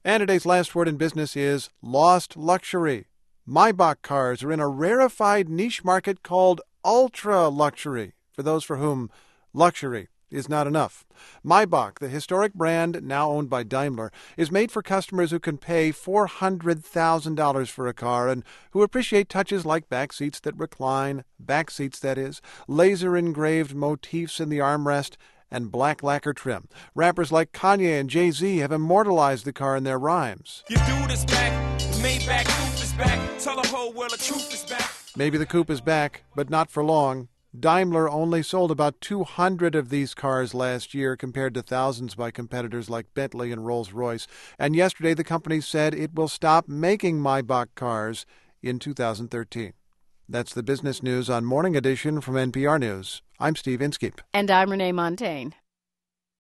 And today's last word in business is lost luxury. Maybach cars are in a rarefied niche market called ultra luxury, for those for whom luxury is not enough. Maybach, the historic brand now owned by Daimler, is made for customers who can pay $400,000 for a car and who appreciate touches like back seats that recline, back seats that is, laser-engraved motifs in the armrest, and black lacquer trim. Rappers like Kanye and Jay-Z have immortalized the car in their rhymes. Your dude is back, the Maybach coupe is back, tell the whole world the truth is back. Maybe the coupe is back, but not for long. Daimler only sold about 200 of these cars last year compared to thousands by competitors like Bentley and Rolls-Royce. And yesterday the company said it will stop making Maybach cars in 2013. That's the business news on Morning Edition from NPR News. I'm Steve Inskeep. And I'm Renee Montaigne.